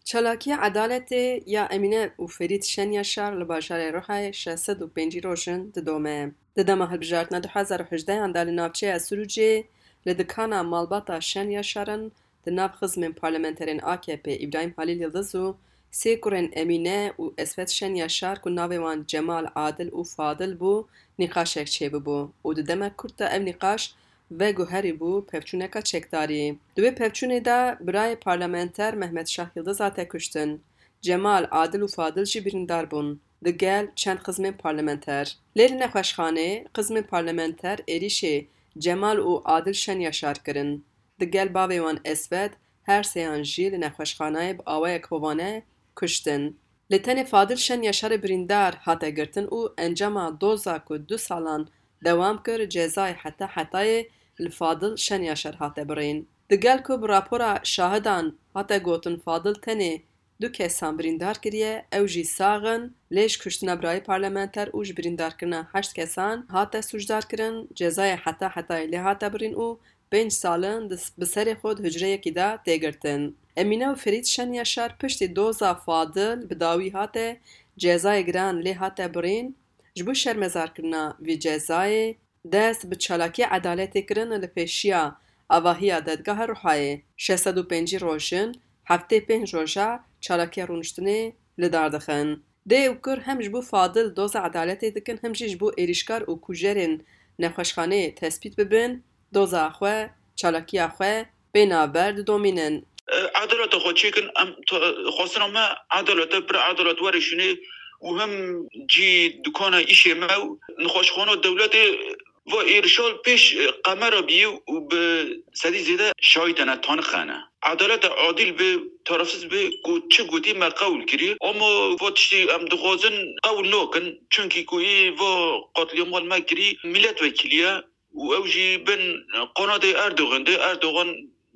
چالاکی عدالت یا امینه و فرید شنیا شار لباشار روحای 605 روشن ددومه ددما هلبجارتنا 2018 اندال نافچه اسروجی لدکانا مالباتا شنیا شارن دناف خزم پارلمنترین AKP ابراهیم خلیل یلدزو سیکورن امینه و اسفت شنیا شار که ناوان جمال عادل و فاضل بو نقاشک چه بو و ددما کرتا ام نقاش و گوهری بو پفچونکا چکداری. دوی پفچونه دا برای پارلمانتر محمد شاه یلدز آته کشتن. جمال عادل و فاضل جی بریندار بون. دگل چند قسم پارلمانتر. لیل نخوشخانه قسم پارلمانتر ایریشه جمال و عادل شن یاشار کرن. دگل باویوان اسود هر سیان جیل نخوشخانه با آوای کوانه کشتن. لتن فاضل شن یاشار بریندار هاته گرتن و انجام دوزا که 2 سالان دوام کر جزای حتی الفاضل شن یاشار هاته برین. دگل که براپورا شاهدان هاته گوتن فاضل تنه 2 کسان بریندار کریه او جی ساغن لیش کشتنا برای پارلمانتر اوج بریندار کرنا 8 کسان هاته سوجدار کرن جزای حتی لی هاته برین او 5 سالن بسر خود هجره یکی دا تیگرتن. امینه و فرید شن یاشار پشت دوزا فاضل بداوی هاته جزای گران لی هاته برین جبو شرمزار کرنا وی جزای دست به چالاکی عدالت کرن لپیشیا آواهی دادگاه روحای 605 روشن هفته 5 روزا چالاکی رونشتنه لدار دخن. ده اوکر هم جبو فاضل دوز عدالت دکن هم جبو ایریشکار و کوجرین نخوشخانه تثبیت ببین دوزا خواه چالاکی خواه بینابرد دومینن. عدالت خود چیکن خواستن ما عدالت بر عدالت ورشونه و هم جی دکان ایشه ما نخوشخانه دولت و ارشال پیش قمر بیو و به سدی زیده شایدنه تانخانه عدالت عادل به طرفسز به چه گوتی ما قول کری اما و تشتی ام دخوازن قول نوکن چونکی کوی و قتل مال ما کری ملت وکیلیه و اوجی بن قناة اردوغان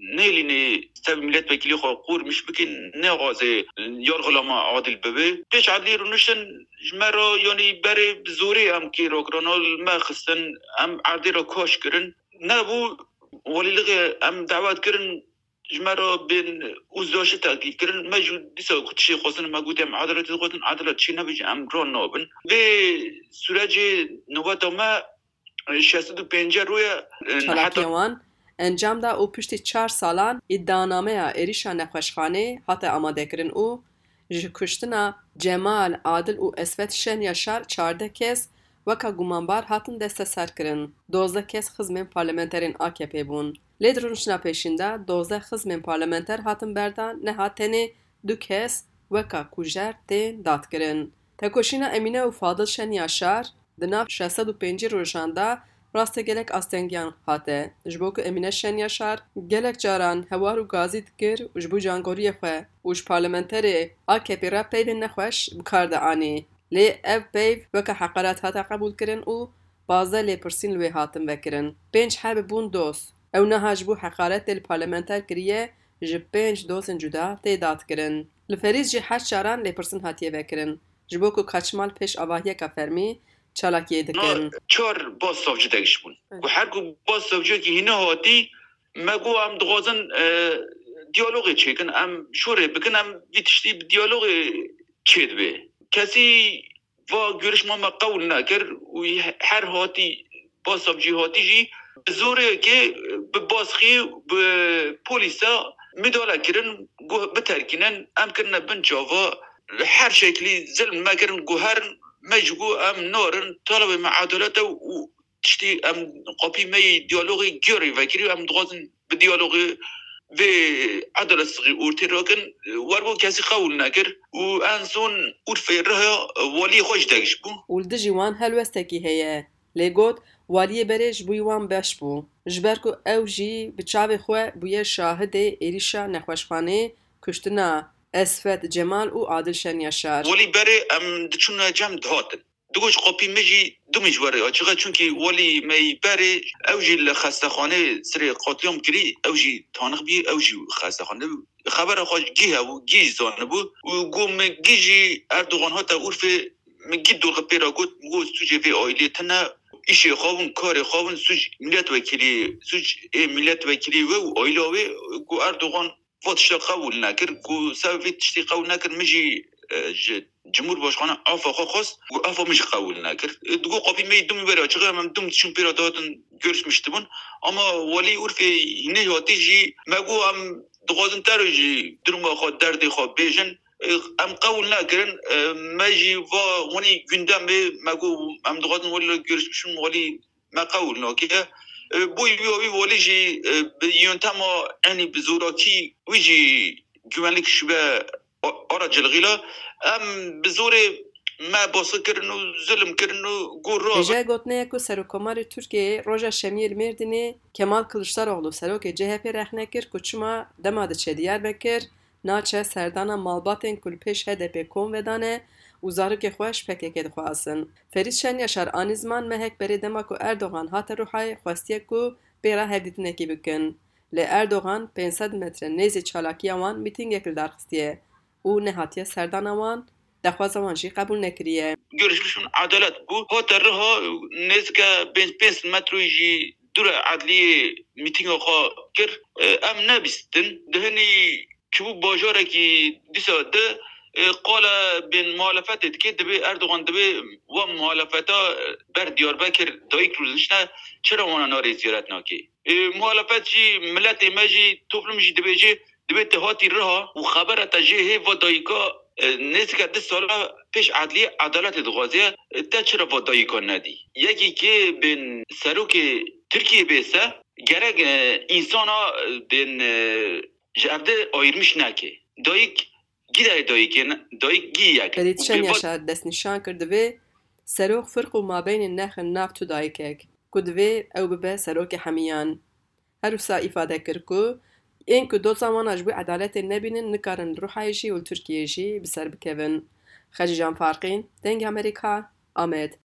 نیلینه سب ملت وکیلی خو قور مش بکن نغازه یارغلام عادل ببه پیش عدلی رو نشن جمرا یعنی بره زوری هم کی روکرانال ما خستن هم عادی رو کاش کرن نبو ولی لغه هم دعوت کرن جمرا بین اوزداش تاکید کرن مجود دیسا کتشی خواستن ما گوتیم عدالت چی نبیج هم ران نابن به سورج نوات ما 605 روی چالاکیوان انجام دا او پشتی 4 سالان ادعانامه ایریشا نخوشخانه حتی آماده کرن او کشتنا جمال عادل و اسفت شن یاشار 14 کس وکا گمانبار هاتن دست سر کرن 12 کس خزم پارلمنترین AKP بون لید رونشنا پیشنده 12 خزم پارلمنتر هاتن بردان نه هاتنه 2 کس وکا کوجر تین داد کرن تکوشینا امینه و فاضل شن یاشار دناف 605 روشانده راست گلک آستنگیان هاته جبو که امینه شن یاشار گلک جاران هوار و گازی دکر و جبو جانگوری خواه وش پارلمنتر AKP را پیوین نخوش بکارده آنی لی اف پیو وکا حقارات هاته قبول کرن و بازده لی پرسین لوی هاتن وکرن 5 حب بون دوست او نها جبو حقارت لی پارلمنتر کریه جب 5 دوستن جدا تیداد کرن لفریز جی 8 جاران لی پرسین هاتیه وکرن جبو که کچمال پیش آواهیه که فرمی چالاکی دکن 4 باز سافجه دگش بون و هر کو باز سافجه که هینه هاتی مگو هم دغازن دیالوگی چیکن ام شوره بکن ام ویتشتی دیالوگی چید به کسی و گرش ما قول نکر و هر هاتی باز سافجه هاتی جی زوره که به بازخی به پولیسا مداله کرن بترکینن ام کرن بنجاوا هر شکلی ظلم ما کرن گوهر مجبور ام نورن طلب معادلات و تشتي ام قبي مي ديالوغي جوري فكري ام دغازن بديالوغي و عدل الصغير ورتراكن وربو كاسي قول ناكر وانسون ورفيرها ولي خوش داكش بو ولد جوان هلوستكي هي ليغوت ولي بريج بويوان باش بو جبركو او جي بچاوي خو بويه شاهد ايريشا نخوشخانه كشتنا اسفت جمال و عادل شن یاشار ولی بره ام دچون جام دهاتن دوش قپی مجی دو مجوره اچغا چونکی ولی می بره اوجی لخستخانه سری قاتیام کری اوجی تانق بی اوجی خستخانه خبر خوش گیه و گیزان بو و گم گیجی اردوغان ها تا عرف مگی دو غپیرا گوت مگو سوجه وی آیلی تنه ایشی خوابون کار خوابون سوج ملت وکیلی و آیلاوی گو اردوغان واتش قبول نکر کو سبب تشتی قبول نکر مجی جمهور باشخانه آفا خواست و آفا مش قبول نکر دگو قاپی می دومی برای چقدر من دوم چون پیرا دادن görüşmüştü bun ama vali urfe ne hati ji magu am dogazın tarıcı duruma xo derdi xo bejin am qavul nakirin maji va wani gündem magu am dogazın vali görüşmüşüm vali ma qavul nakiye bu bir vali ji yöntem yani bizuraki vici güvenlik şube aracılığıyla am bizuri ما باس کردن و ظلم کردن و گورا Beje gotneye ku Serokkomarê Tirkiyeyê roja şemiyê li Mêrdînê Kemal Kılıçdaroğlu serokê CHP rehne kir ku çima dema diçe Diyarbekir naçe serdana malbatên ku li pêş HDP kom vedane û zarokê xwe ji PKK dixwazin. Ferîd Şenyaşar anî ziman mehek berê dema ku Erdogan hate Rûhayê xwestiye ku pêra hevdîtinekî bikin. Lê Erdogan 500 metre nêzî çalakiya wan mîtingek li darxistiye û nehatiye serdana wan دخواست وانجی قبول نکریه. görüşmüşün adalet bu. Hatta reha nezke 5 metroji dura adli miting oxa kir em nebistin. Dehni ki bu bajara ki disade qala bin muhalefet etki debi Erdoğan debi ve muhalefeta ber Diyarbakır dayık ruzunşna çera wana nari ziyaret naki. Muhalefetçi millet emeji toplumji debi tehati reha u xabarata jehe ve dayıka نزدیک 10 سال پیش عدلیه عدالت دغازیه تا چرا وادایی کن ندی یکی که بین سروک ترکیه بیسه گرگ انسان ها بین جرده آیرمش نکه دایک گیده دایک گی یک فرید شنیاشار دست نشان کرده و سروک فرق و مابین نخن ناف تو دایکک کدوه او ببه سروک حمیان هر وسا ifade کرد که این که دو زمان اجبوی عدالت نبینن نکارن روحای جی و ترکیه جی بسر بکوین. خجی جان فارقین دنگ امریکا آمد.